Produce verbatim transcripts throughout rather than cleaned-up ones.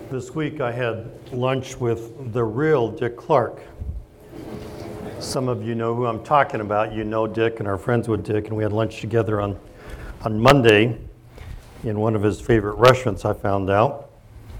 This week I had lunch with the real Dick Clark. Some of you know who I'm talking about. You know Dick and are friends with Dick, and we had lunch together on, on Monday in one of his favorite restaurants, I found out.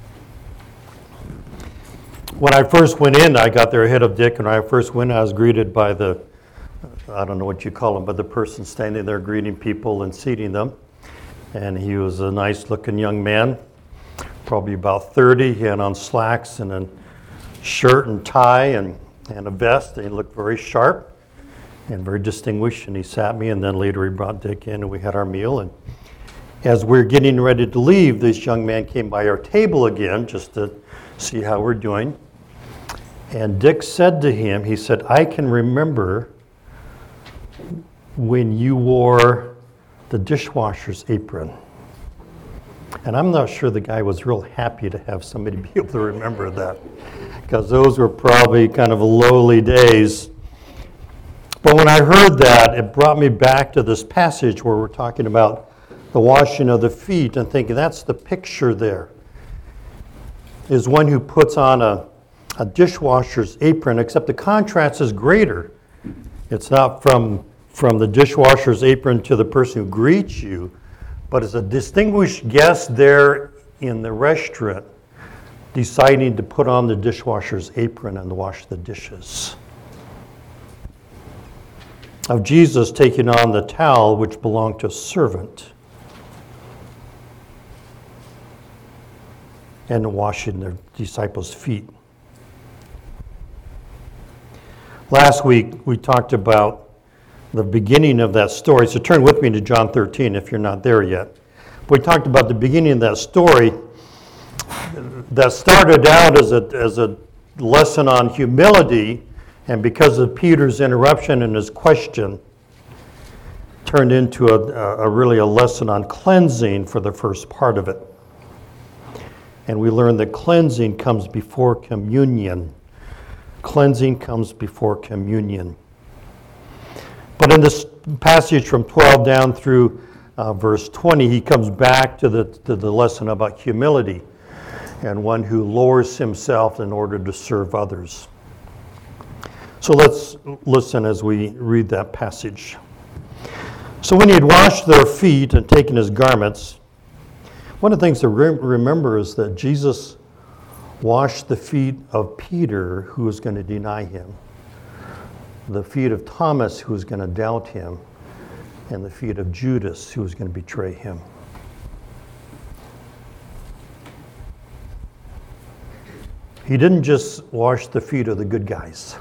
When I first went in, I got there ahead of Dick, and when I first went, I was greeted by the, I don't know what you call him, but the person standing there greeting people and seating them. And he was a nice-looking young man, probably about thirty. He had on slacks and a shirt and tie and, and a vest, and he looked very sharp and very distinguished. And he sat me, and then later he brought Dick in, and we had our meal. And as we were getting ready to leave, this young man came by our table again just to see how we're doing. And Dick said to him, he said, "I can remember when you wore the dishwasher's apron." And I'm not sure the guy was real happy to have somebody be able to remember that, because those were probably kind of lowly days. But when I heard that, it brought me back to this passage where we're talking about the washing of the feet and thinking that's the picture there, is one who puts on a, a dishwasher's apron, except the contrast is greater. It's not from, from the dishwasher's apron to the person who greets you, but as a distinguished guest there in the restaurant, deciding to put on the dishwasher's apron and wash the dishes. Of Jesus taking on the towel which belonged to a servant and washing the disciples' feet. Last week we talked about the beginning of that story. So turn with me to John thirteen if you're not there yet. We talked about the beginning of that story that started out as a, as a lesson on humility, and because of Peter's interruption and his question, turned into a, a really a lesson on cleansing for the first part of it. And we learned that cleansing comes before communion. Cleansing comes before communion. But in this passage from twelve down through uh, verse twenty, he comes back to the, to the lesson about humility and one who lowers himself in order to serve others. So let's listen as we read that passage. So when he had washed their feet and taken his garments, one of the things to re- remember is that Jesus washed the feet of Peter, who was going to deny him, the feet of Thomas, who was going to doubt him, and the feet of Judas, who was going to betray him. He didn't just wash the feet of the good guys.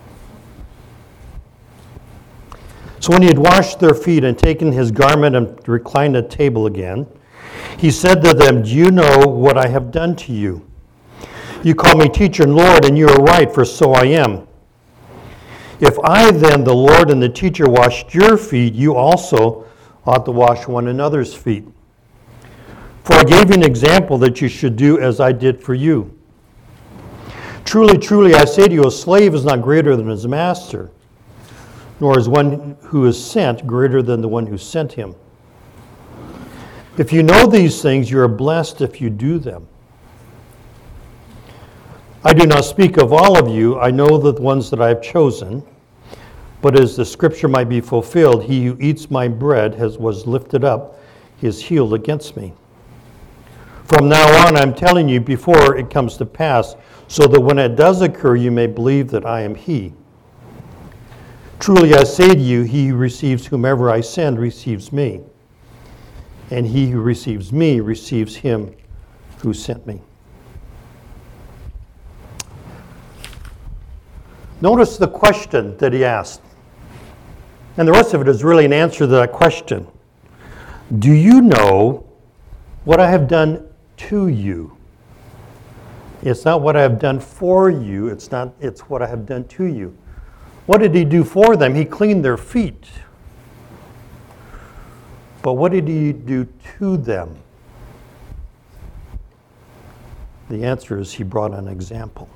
So when he had washed their feet and taken his garment and reclined at table again, he said to them, "Do you know what I have done to you? You call me teacher and Lord, and you are right, for so I am. If I then, the Lord and the teacher, washed your feet, you also ought to wash one another's feet. For I gave you an example that you should do as I did for you. Truly, truly, I say to you, a slave is not greater than his master, nor is one who is sent greater than the one who sent him. If you know these things, you are blessed if you do them. I do not speak of all of you. I know the ones that I have chosen. But as the scripture might be fulfilled, he who eats my bread has was lifted up, is healed against me. From now on, I'm telling you before it comes to pass, so that when it does occur, you may believe that I am he. Truly I say to you, he who receives whomever I send receives me. And he who receives me receives him who sent me." Notice the question that he asked. And the rest of it is really an answer to that question. Do you know what I have done to you? It's not what I have done for you. It's not. It's what I have done to you. What did he do for them? He cleaned their feet. But what did he do to them? The answer is he brought an example.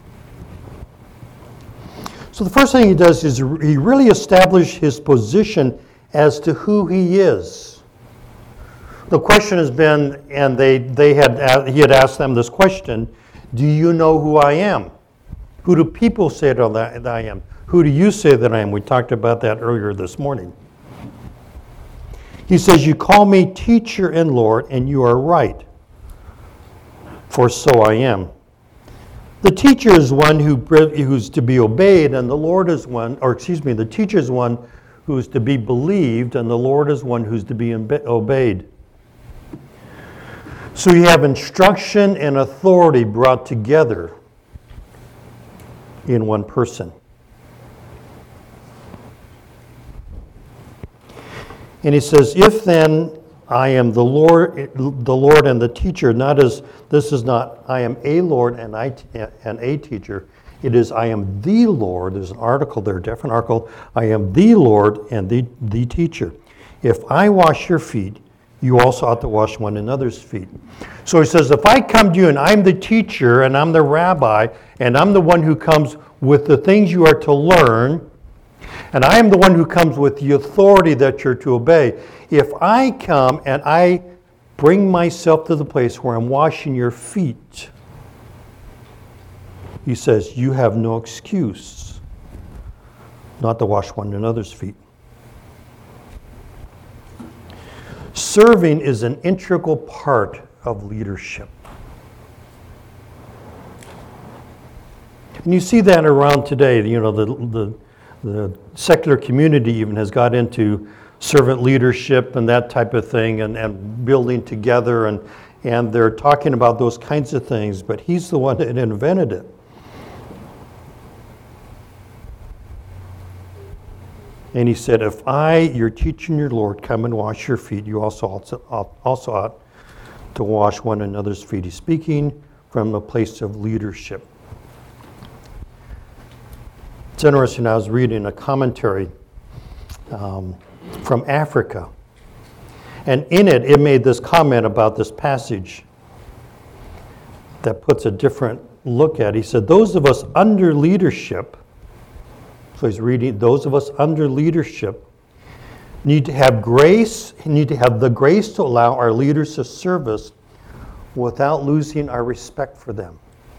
So the first thing he does is he really establishes his position as to who he is. The question has been, and they, they had he had asked them this question, Do you know who I am? Who do people say that I am? Who do you say that I am? We talked about that earlier this morning. He says, you call me teacher and Lord, and you are right, for so I am. The teacher is one who who's to be obeyed, and the Lord is one, or excuse me, the teacher is one who is to be believed, and the Lord is one who's to be obeyed. So you have instruction and authority brought together in one person. And he says, if then I am the Lord, the Lord and the teacher, not as, this is not, I am a Lord and I and a teacher. It is, I am the Lord. There's an article there, different article. I am the Lord and the, the teacher. If I wash your feet, you also ought to wash one another's feet. So he says, if I come to you and I'm the teacher and I'm the rabbi and I'm the one who comes with the things you are to learn, and I am the one who comes with the authority that you're to obey. If I come and I bring myself to the place where I'm washing your feet, he says, you have no excuse not to wash one another's feet. Serving is an integral part of leadership. And you see that around today. You know, the, the, the secular community even has got into servant leadership and that type of thing, and, and building together, and, and they're talking about those kinds of things, but he's the one that invented it. And he said, if I, your teacher and your Lord, come and wash your feet, you also, also, also ought to wash one another's feet. He's speaking from a place of leadership. It's interesting, I was reading a commentary um, from Africa, and in it, it made this comment about this passage that puts a different look at it. He said, those of us under leadership, so he's reading, those of us under leadership need to have grace, need to have the grace to allow our leaders to serve us without losing our respect for them.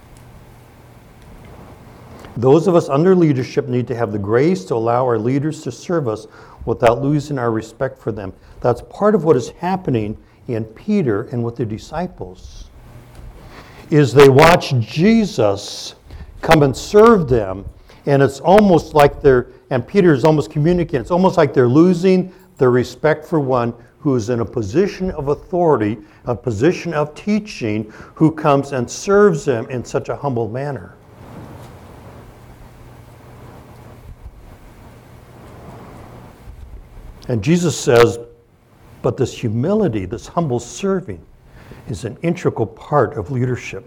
Those of us under leadership need to have the grace to allow our leaders to serve us without losing our respect for them. That's part of what is happening in Peter and with the disciples, is they watch Jesus come and serve them, and it's almost like they're, and Peter is almost communicating, it's almost like they're losing their respect for one who is in a position of authority, a position of teaching, who comes and serves them in such a humble manner. And Jesus says, but this humility, this humble serving, is an integral part of leadership.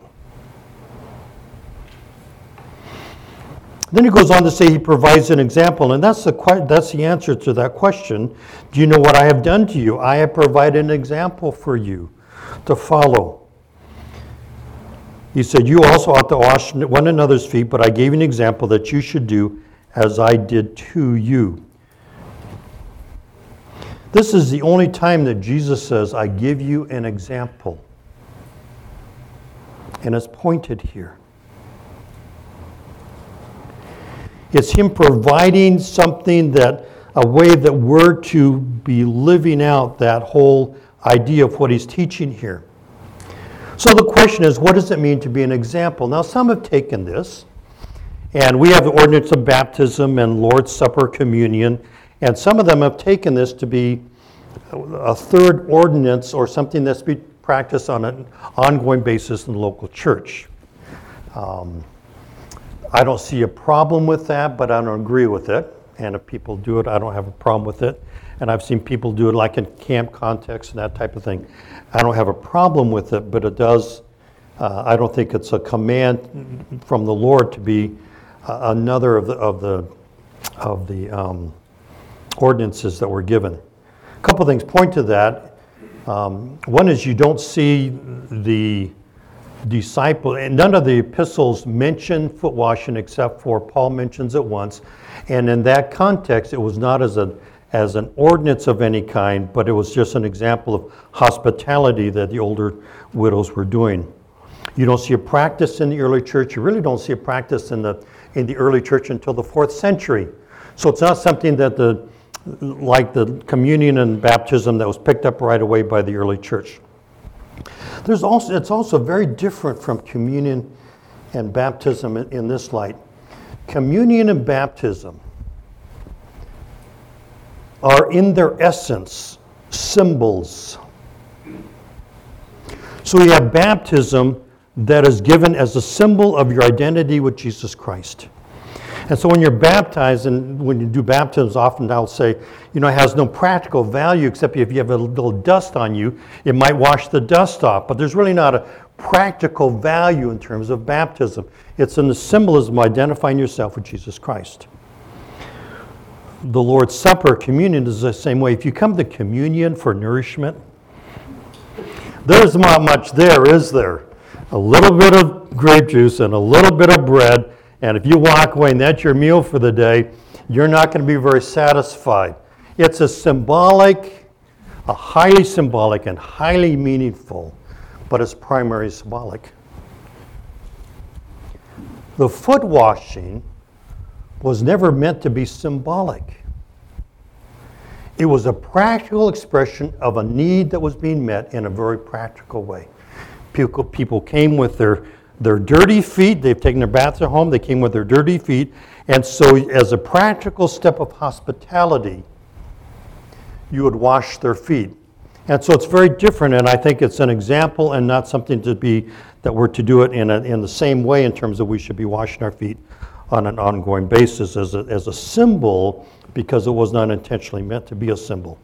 Then he goes on to say he provides an example, and that's the that's the answer to that question. Do you know what I have done to you? I have provided an example for you to follow. He said, you also ought to wash one another's feet, but I gave you an example that you should do as I did to you. This is the only time that Jesus says, I give you an example. And it's pointed here. It's him providing something that, a way that we're to be living out that whole idea of what he's teaching here. So the question is, what does it mean to be an example? Now, some have taken this, and we have the ordinance of baptism and Lord's Supper, communion, and some of them have taken this to be a third ordinance or something that's be practiced on an ongoing basis in the local church. Um, I don't see a problem with that, but I don't agree with it. And if people do it, I don't have a problem with it. And I've seen people do it like in camp context and that type of thing. I don't have a problem with it, but it does, uh, I don't think it's a command from the Lord to be uh, another of the of the, of the um, ordinances that were given. A couple things point to that. Um, one is you don't see the disciple, and none of the epistles mention foot washing except for Paul mentions it once. And in that context, it was not as a as an ordinance of any kind, but it was just an example of hospitality that the older widows were doing. You don't see a practice in the early church. You really don't see a practice in the in the early church until the fourth century. So it's not something that the like the communion and baptism that was picked up right away by the early church. There's also it's also very different from communion and baptism in, in this light. Communion and baptism are in their essence symbols. So we have baptism that is given as a symbol of your identity with Jesus Christ. And so when you're baptized, and when you do baptisms, often I'll say, you know, it has no practical value except if you have a little dust on you, it might wash the dust off. But there's really not a practical value in terms of baptism. It's in the symbolism of identifying yourself with Jesus Christ. The Lord's Supper, communion, is the same way. If you come to communion for nourishment, there's not much there, is there? A little bit of grape juice and a little bit of bread, and if you walk away and that's your meal for the day, you're not going to be very satisfied. It's a symbolic, a highly symbolic and highly meaningful, but it's primarily symbolic. The foot washing was never meant to be symbolic. It was a practical expression of a need that was being met in a very practical way. People, people came with their, their dirty feet. They've taken their baths at home. They came with their dirty feet. And so as a practical step of hospitality, you would wash their feet. And so it's very different, and I think it's an example and not something to be, that we're to do it in, a, in the same way in terms of we should be washing our feet on an ongoing basis as a, as a symbol, because it was not intentionally meant to be a symbol.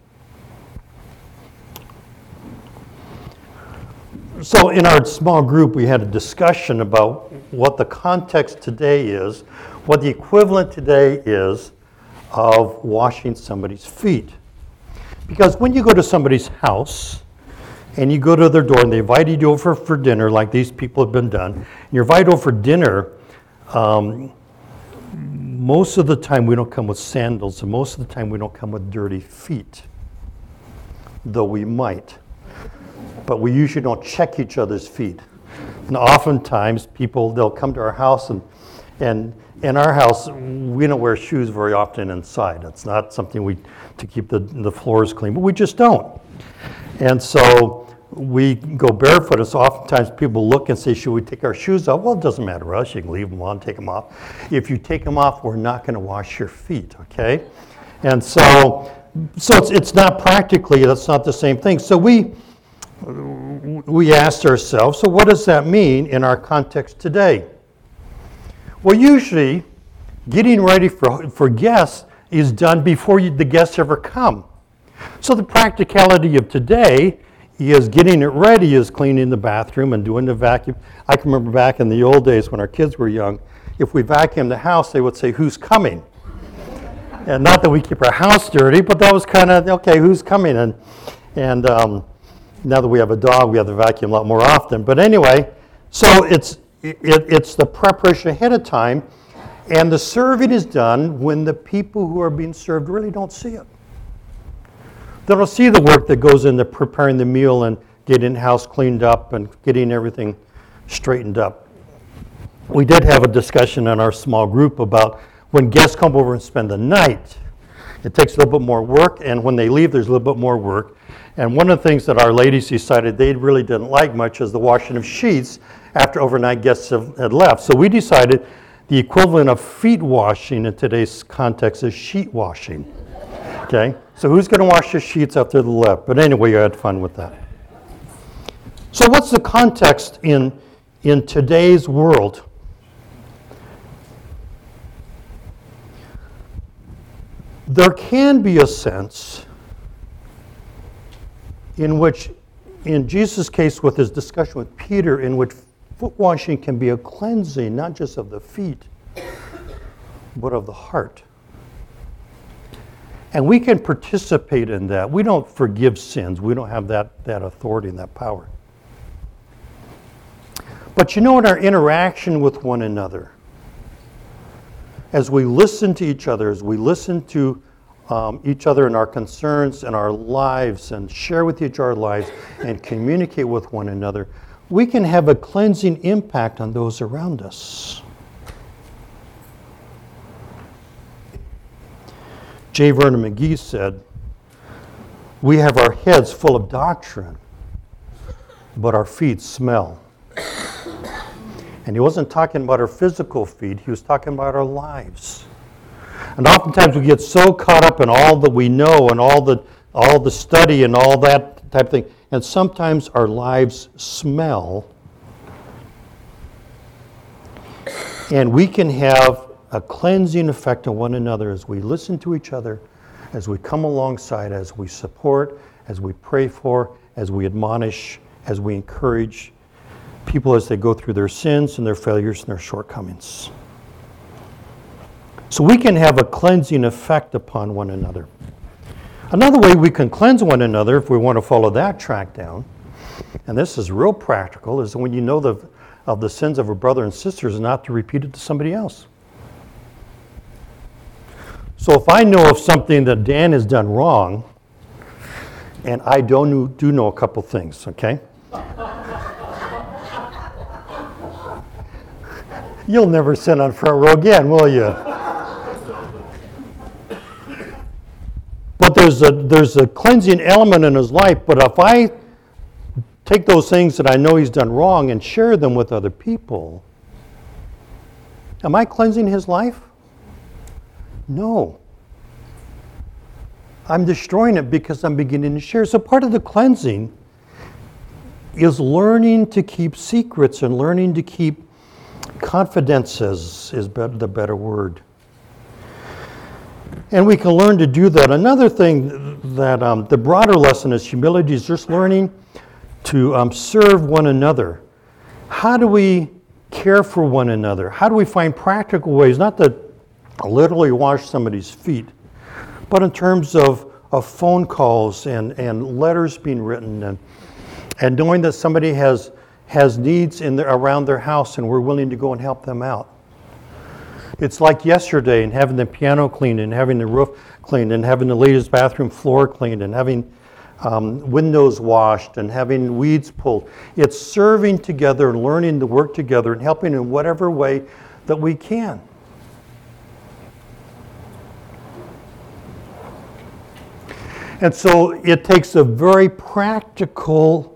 So in our small group, we had a discussion about what the context today is, what the equivalent today is of washing somebody's feet. Because when you go to somebody's house and you go to their door and they invited you over for dinner, like these people have been done, and you're invited over for dinner, um, most of the time we don't come with sandals, and most of the time we don't come with dirty feet, though we might. But we usually don't check each other's feet. And oftentimes people, they'll come to our house, and and in our house, we don't wear shoes very often inside. It's not something we, to keep the, the floors clean, but we just don't. And so we go barefoot, and so oftentimes people look and say, should we take our shoes off? Well, it doesn't matter to us. You can leave them on, take them off. If you take them off, we're not going to wash your feet, okay? And so so it's it's not practically, that's not the same thing. So we we asked ourselves, so what does that mean in our context today? Well, usually getting ready for, for guests is done before you, the guests ever come. So the practicality of today is getting it ready, is cleaning the bathroom and doing the vacuum. I can remember back in the old days when our kids were young, if we vacuumed the house, they would say, who's coming? And not that we keep our house dirty, but that was kind of, okay, who's coming? And and um, now that we have a dog, we have to vacuum a lot more often. But anyway, so it's it, it's the preparation ahead of time, and the serving is done when the people who are being served really don't see it. They don't see the work that goes into preparing the meal and getting the house cleaned up and getting everything straightened up. We did have a discussion in our small group about when guests come over and spend the night, it takes a little bit more work, and when they leave, there's a little bit more work. And one of the things that our ladies decided they really didn't like much is the washing of sheets after overnight guests have, had left. So we decided the equivalent of feet washing in today's context is sheet washing. Okay? So who's going to wash the sheets after the left? But anyway, you had fun with that. So what's the context in, in today's world? There can be a sense in which, in Jesus' case with his discussion with Peter, in which foot washing can be a cleansing, not just of the feet, but of the heart. And we can participate in that. We don't forgive sins. We don't have that, that authority and that power. But you know, in our interaction with one another, as we listen to each other, as we listen to um, each other and our concerns and our lives and share with each other our lives and communicate with one another, we can have a cleansing impact on those around us. J. Vernon McGee said, "We have our heads full of doctrine, but our feet smell." And he wasn't talking about our physical feet, he was talking about our lives. And oftentimes we get so caught up in all that we know and all the all the study and all that type of thing, and sometimes our lives smell. And we can have a cleansing effect on one another as we listen to each other, as we come alongside, as we support, as we pray for, as we admonish, as we encourage people as they go through their sins and their failures and their shortcomings. So we can have a cleansing effect upon one another. Another way we can cleanse one another, if we want to follow that track down, and this is real practical, is when you know the, of the sins of a brother and sister, is not to repeat it to somebody else. So if I know of something that Dan has done wrong, and I don't do know a couple things, okay? You'll never sit on front row again, will you? But there's a there's a cleansing element in his life, but if I take those things that I know he's done wrong and share them with other people, am I cleansing his life? No. I'm destroying it because I'm beginning to share. So part of the cleansing is learning to keep secrets and learning to keep confidences, is better, the better word. And we can learn to do that. Another thing that um, the broader lesson is humility, is just learning to um, serve one another. How do we care for one another? How do we find practical ways, not to literally wash somebody's feet, but in terms of, of phone calls and, and letters being written, and, and knowing that somebody has, has needs in their, around their house and we're willing to go and help them out. It's like yesterday and having the piano cleaned and having the roof cleaned and having the ladies' bathroom floor cleaned and having um, windows washed and having weeds pulled. It's serving together and learning to work together and helping in whatever way that we can. And so it takes a very practical,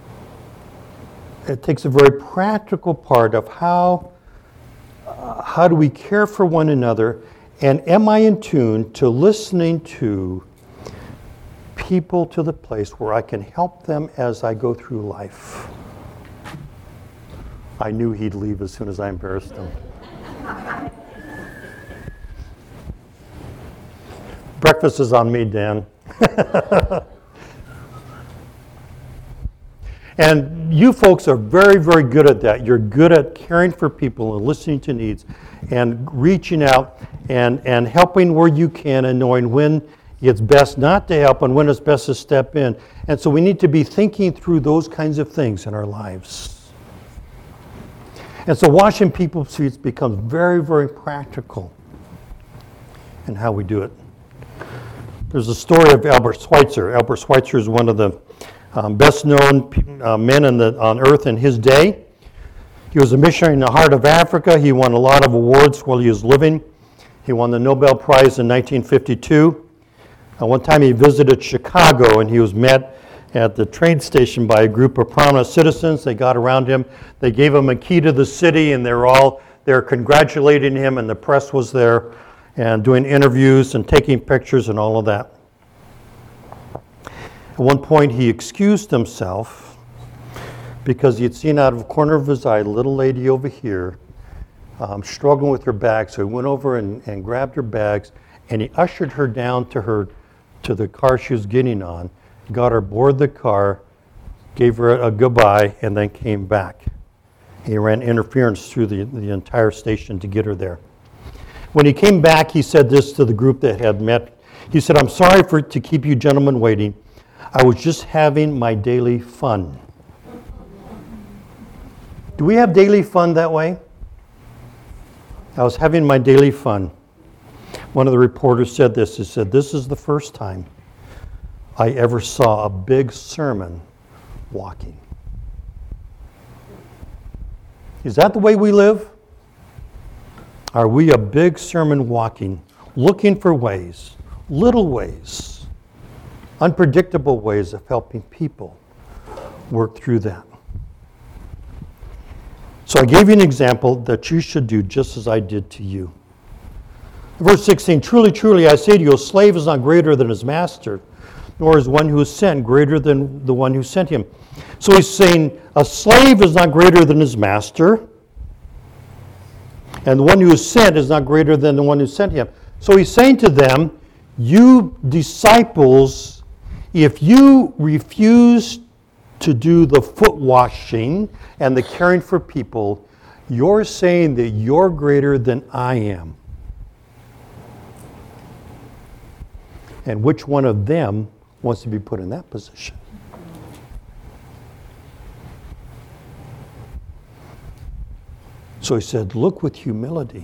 it takes a very practical part of how, uh, how do we care for one another, and am I in tune to listening to people to the place where I can help them as I go through life. I knew he'd leave as soon as I embarrassed him. Breakfast is on me, Dan. And you folks are very, very good at that. You're good at caring for people and listening to needs and reaching out and, and helping where you can and knowing when it's best not to help and when it's best to step in. And so we need to be thinking through those kinds of things in our lives. And so washing people's feet becomes very, very practical in how we do it. There's a story of Albert Schweitzer. Albert Schweitzer is one of the um, best-known uh, men in the, on earth in his day. He was a missionary in the heart of Africa. He won a lot of awards while he was living. He won the Nobel Prize in nineteen fifty-two. Uh, one time he visited Chicago, and he was met at the train station by a group of prominent citizens. They got around him. They gave him a key to the city, and they were all there congratulating him, and the press was there and doing interviews and taking pictures and all of that. At one point, he excused himself because he had seen out of the corner of his eye a little lady over here um, struggling with her bag. So he went over and, and grabbed her bags, and he ushered her down to her to the car she was getting on, got her aboard the car, gave her a, a goodbye, and then came back. He ran interference through the, the entire station to get her there. When he came back, he said this to the group that had met. He said, "I'm sorry for to keep you gentlemen waiting. I was just having my daily fun." Do we have daily fun that way? I was having my daily fun. One of the reporters said this. He said, "This is the first time I ever saw a big sermon walking." Is that the way we live? Are we a big sermon walking, looking for ways, little ways, unpredictable ways of helping people work through that? So I gave you an example that you should do just as I did to you. Verse sixteen, truly, truly, I say to you, a slave is not greater than his master, nor is one who is sent greater than the one who sent him. So he's saying a slave is not greater than his master, and the one who is sent is not greater than the one who sent him. So he's saying to them, you disciples, if you refuse to do the foot washing and the caring for people, you're saying that you're greater than I am. And which one of them wants to be put in that position? So he said, look with humility.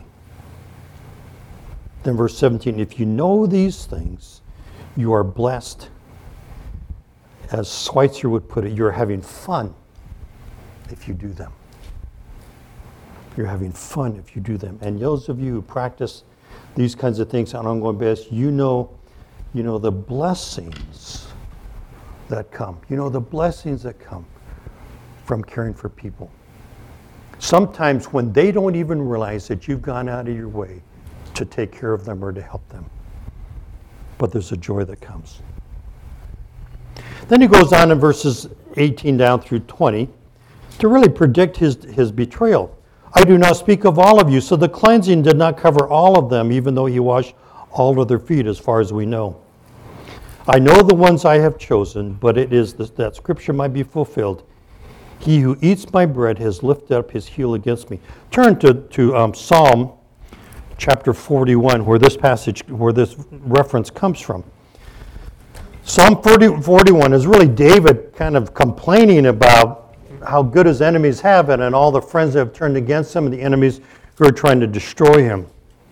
Then verse seventeen, if you know these things, you are blessed. As Schweitzer would put it, you're having fun if you do them. You're having fun if you do them. And those of you who practice these kinds of things on an ongoing basis, you know, you know the blessings that come. You know the blessings that come from caring for people. Sometimes when they don't even realize that you've gone out of your way to take care of them or to help them. But there's a joy that comes. Then he goes on in verses eighteen down through twenty to really predict his, his betrayal. I do not speak of all of you, so the cleansing did not cover all of them, even though he washed all of their feet as far as we know. I know the ones I have chosen, but it is this, that scripture might be fulfilled. He who eats my bread has lifted up his heel against me. Turn to, to um, Psalm chapter forty-one, where this passage, where this reference comes from. Psalm forty, forty-one is really David kind of complaining about how good his enemies have it and all the friends that have turned against him and the enemies who are trying to destroy him.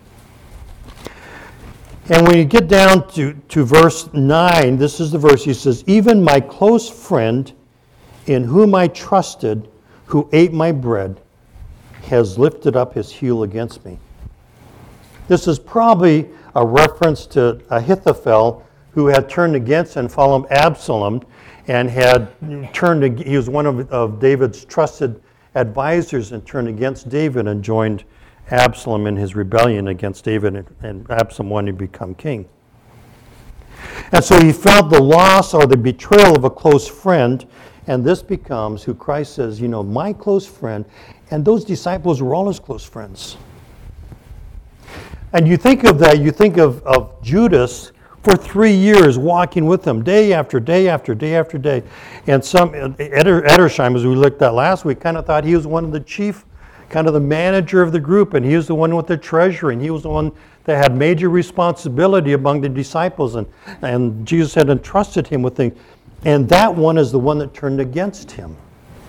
And when you get down to, to verse nine, this is the verse, he says, even my close friend in whom I trusted, who ate my bread, has lifted up his heel against me. This is probably a reference to Ahithophel, who had turned against and followed Absalom, and had turned, he was one of, of David's trusted advisors and turned against David and joined Absalom in his rebellion against David, and, and Absalom wanted to become king. And so he felt the loss or the betrayal of a close friend, and this becomes who Christ says, you know, my close friend, and those disciples were all his close friends. And you think of that, you think of, of Judas for three years walking with him, day after day after day after day. And some, Eder, Edersheim, as we looked at last week, kind of thought he was one of the chief, kind of the manager of the group, and he was the one with the treasury, and he was the one that had major responsibility among the disciples, and, and Jesus had entrusted him with things. And that one is the one that turned against him.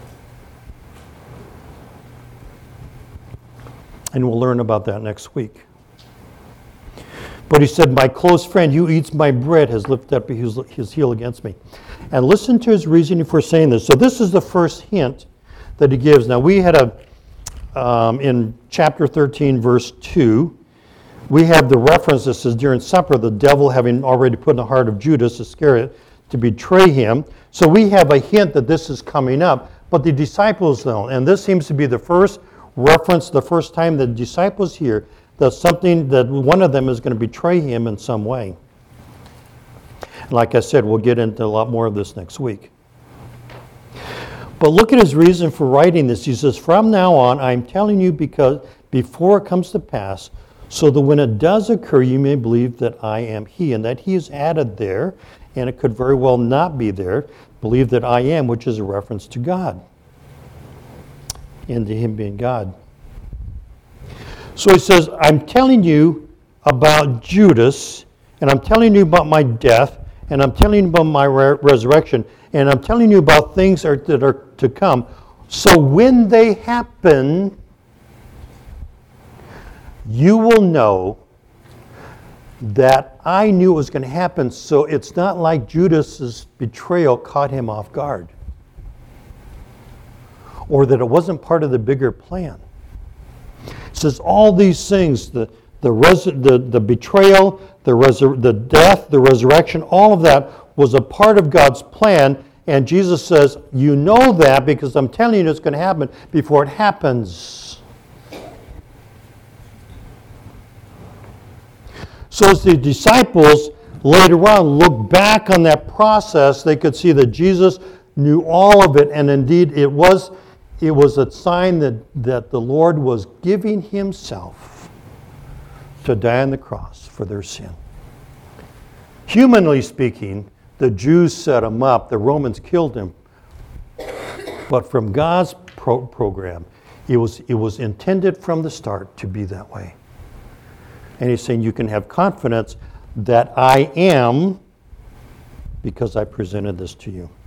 And we'll learn about that next week. But he said, my close friend who eats my bread has lifted up his, his heel against me. And listen to his reasoning for saying this. So this is the first hint that he gives. Now we had a, um, in chapter thirteen, verse two, we have the reference that says, during supper, the devil having already put in the heart of Judas Iscariot to betray him. So we have a hint that this is coming up, but the disciples don't. And this seems to be the first reference, the first time the disciples hear that something, that one of them is going to betray him in some way. And like I said, we'll get into a lot more of this next week. But look at his reason for writing this. He says, from now on, I'm telling you because before it comes to pass, so that when it does occur, you may believe that I am he. And that he is added there, and it could very well not be there. Believe that I am, which is a reference to God, and to him being God. So he says, I'm telling you about Judas, and I'm telling you about my death, and I'm telling you about my re- resurrection, and I'm telling you about things are, that are to come. So when they happen, you will know that I knew it was going to happen, so it's not like Judas's betrayal caught him off guard. or that it wasn't part of the bigger plan. It says all these things, the the res- the, the betrayal, the resur- the death, the resurrection, all of that was a part of God's plan. And Jesus says, you know that because I'm telling you it's going to happen before it happens. So as the disciples later on look back on that process, they could see that Jesus knew all of it, and indeed it was it was a sign that, that the Lord was giving himself to die on the cross for their sin. Humanly speaking, the Jews set him up, the Romans killed him. But from God's pro- program, it was, it was intended from the start to be that way. And he's saying you can have confidence that I am because I presented this to you.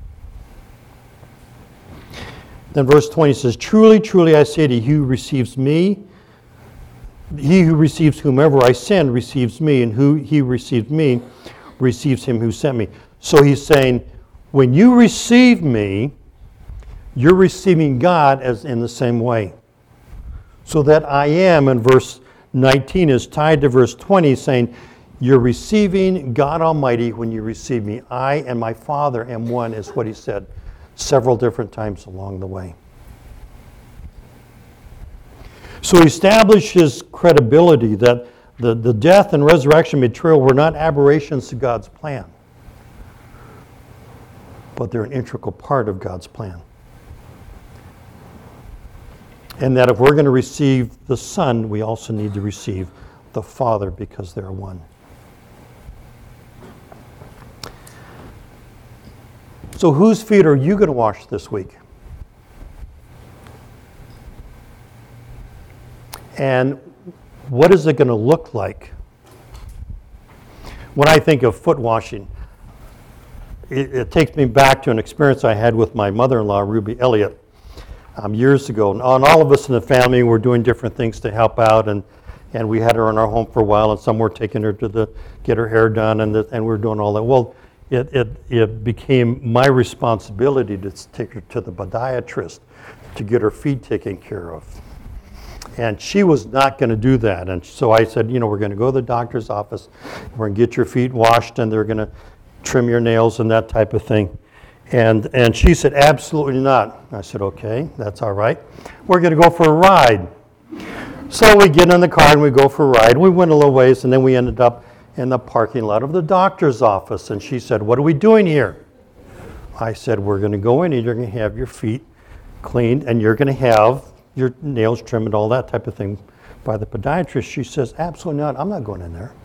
Then verse twenty says, truly, truly I say to you, he who receives me, he who receives whomever I send receives me, and who he receives me receives him who sent me. So he's saying, when you receive me, you're receiving God as in the same way. So that I am in verse nineteen is tied to verse twenty, saying, you're receiving God Almighty when you receive me. I and my Father am one, is what he said several different times along the way. So he established his credibility that the, the death and resurrection and betrayal were not aberrations to God's plan, but they're an integral part of God's plan. And that if we're going to receive the Son, we also need to receive the Father because they're one. So whose feet are you going to wash this week? And what is it going to look like? When I think of foot washing, it, it takes me back to an experience I had with my mother-in-law, Ruby Elliott, um, years ago. And all of us in the family were doing different things to help out, and, and we had her in our home for a while, and some were taking her to the get her hair done, and, the, and we were doing all that. Well, it, it, it became my responsibility to take her to the podiatrist to get her feet taken care of. And she was not going to do that. And so I said, you know, we're going to go to the doctor's office. We're going to get your feet washed, and they're going to trim your nails and that type of thing. And and she said, absolutely not. I said, okay, that's all right. We're going to go for a ride. So we get in the car and we go for a ride. We went a little ways, and then we ended up in the parking lot of the doctor's office. And she said, what are we doing here? I said, we're going to go in and you're going to have your feet cleaned, and you're going to have your nails trimmed and all that type of thing by the podiatrist. She says, absolutely not. I'm not going in there.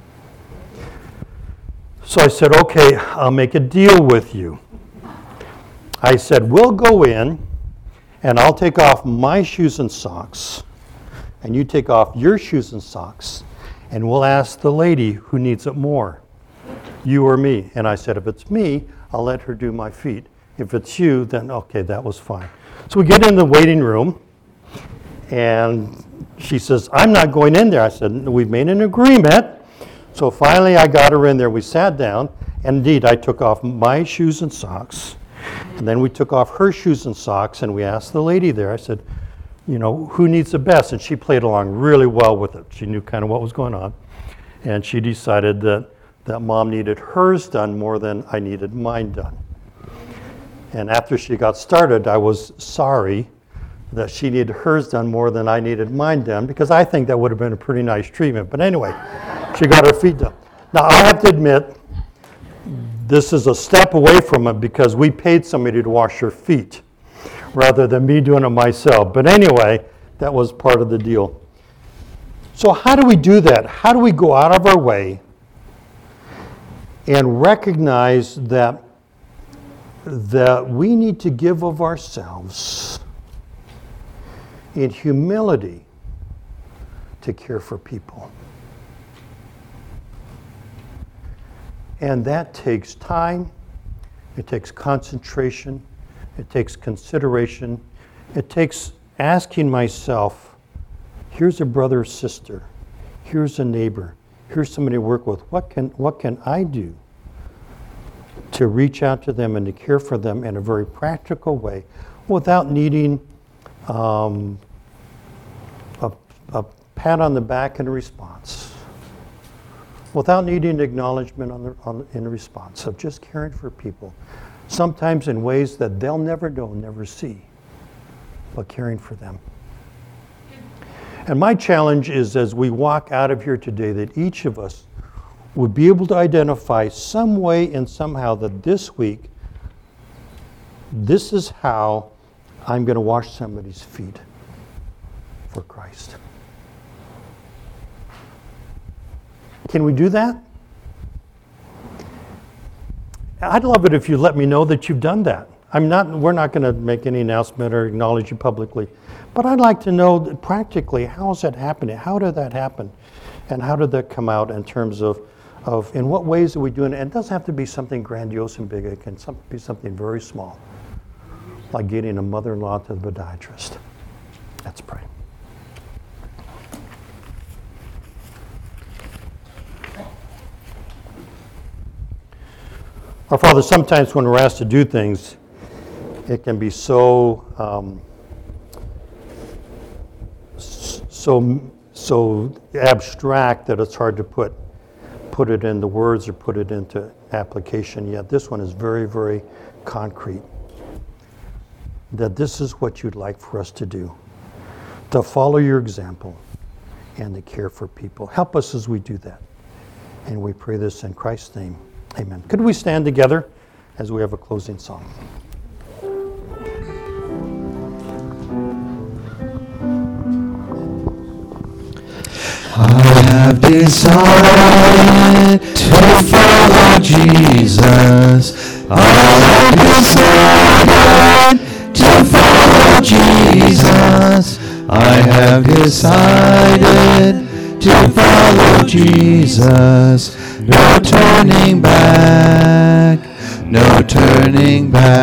So I said, okay, I'll make a deal with you. I said, we'll go in and I'll take off my shoes and socks, and you take off your shoes and socks, and we'll ask the lady who needs it more, you or me. And I said, if it's me, I'll let her do my feet. If it's you, then okay, that was fine. So we get in the waiting room, and she says, I'm not going in there. I said, we've made an agreement. So finally I got her in there. We sat down, and indeed I took off my shoes and socks, and then we took off her shoes and socks, and we asked the lady there, I said, you know, who needs the best? And she played along really well with it. She knew kind of what was going on. And she decided that, that Mom needed hers done more than I needed mine done. And after she got started, I was sorry that she needed hers done more than I needed mine done, because I think that would have been a pretty nice treatment. But anyway, she got her feet done. Now, I have to admit, this is a step away from it because we paid somebody to wash her feet rather than me doing it myself. But anyway, that was part of the deal. So how do we do that? How do we go out of our way and recognize that, that we need to give of ourselves in humility to care for people? And that takes time, it takes concentration, it takes consideration, it takes asking myself, here's a brother or sister, here's a neighbor, here's somebody to work with. What can, what can I do to reach out to them and to care for them in a very practical way? without needing um, a, a pat on the back and a response, without needing acknowledgement on the, on, in response of just caring for people, sometimes in ways that they'll never know, never see, but caring for them. And my challenge is, as we walk out of here today, that each of us would be able to identify some way and somehow that this week, this is how I'm going to wash somebody's feet for Christ. Can we do that? I'd love it if you let me know that you've done that. I'm not, we're not going to make any announcement or acknowledge you publicly, but I'd like to know that practically, how is that happening? How did that happen? And how did that come out in terms of, of in what ways are we doing it? And it doesn't have to be something grandiose and big. It can some, be something very small, like getting a mother-in-law to the podiatrist. Let's pray. Our Father, sometimes when we're asked to do things, it can be so um, so so abstract that it's hard to put put it into words or put it into application. Yet this one is very, very concrete. That this is what you'd like for us to do, to follow your example and to care for people. Help us as we do that. And we pray this in Christ's name. Amen. Could we stand together as we have a closing song? I have decided to follow Jesus. I have decided to follow Jesus. I have decided to follow Jesus. No turning back, no turning back.